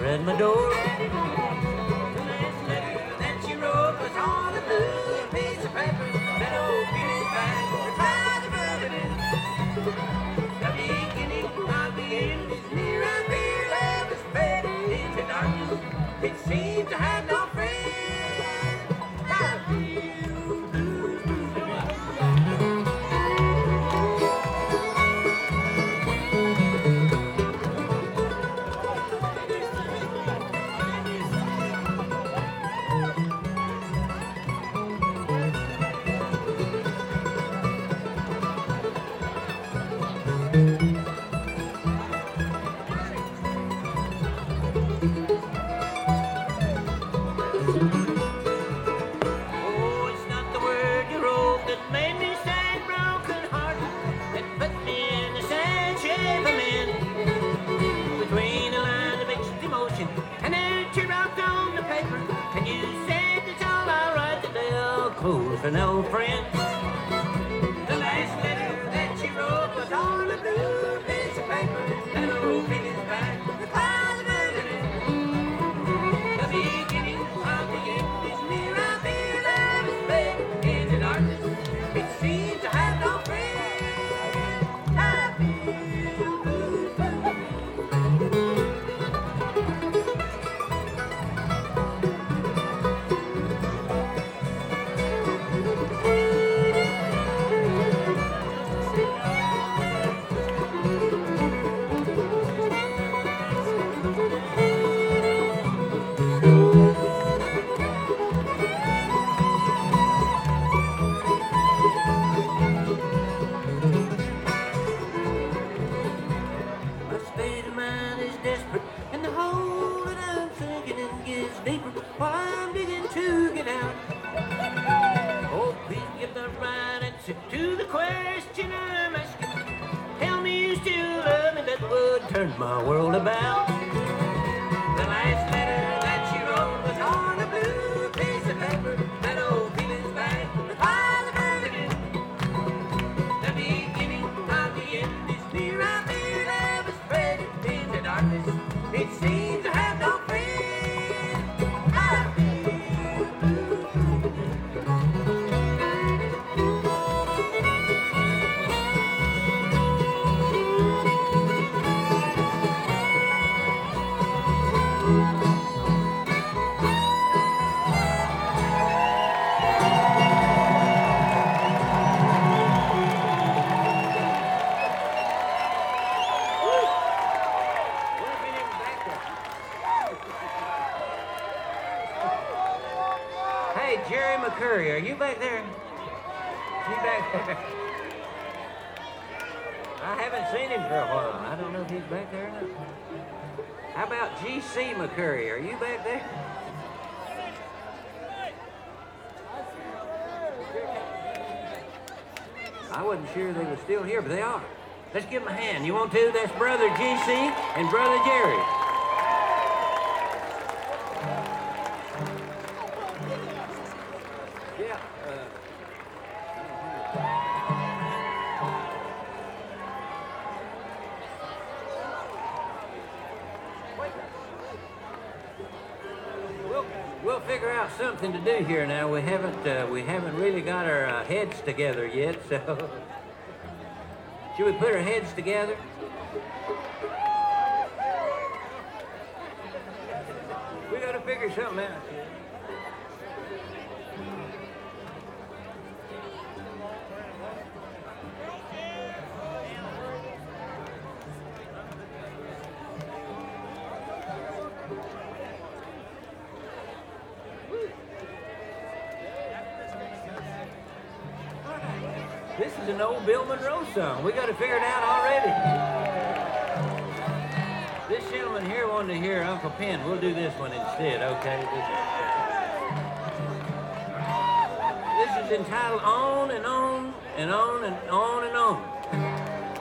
at my door. The last letter that she wrote was on a blue piece of paper. That old Billy's back, the clouds are moving. The beginning of the end is near. I feel love is fading into darkness. It seems to have no friend. I feel blue. Oh, it's not the word you wrote that made me sad, broken heart, that put me in the sad shape I'm in. Between a line of mixed emotion and a teardrop on the paper, and you said it's all alright that they'll close for no friend. The last letter that you wrote was on a blue piece of paper. That old feeling's back, the clouds are moving. The beginning of the end is near. I feel love is fading into darkness. It seems to have no friend. I feel blue. My state of mind is desperate, and the hole that I'm sinking in gets deeper while I'm digging to get out. Oh, please give the right answer to the question I'm asking. Tell me you still love me, that would turn my world about. The last letter that you wrote was on a blue piece of paper. That old feeling's back, the clouds are moving. The beginning of the end is near. I feel love is spreading into darkness. It seems to have no friend. I feel blue. Hey, Jerry McCurry, are you back there? You back there? I haven't seen him for a while. I don't know if he's back there or not. How about G.C. McCurry? Are you back there? I wasn't sure they were still here, but they are. Let's give them a hand. You want to? That's Brother G.C. and Brother Jerry. Yeah. We'll figure out something to do here now. We haven't really got our heads together yet, so should we put our heads together? We gotta figure something out. This is an old Bill Monroe song. We got to figure it out already. This gentleman here wanted to hear Uncle Pen. We'll do this one instead, okay? This is entitled On and On and On and On and On.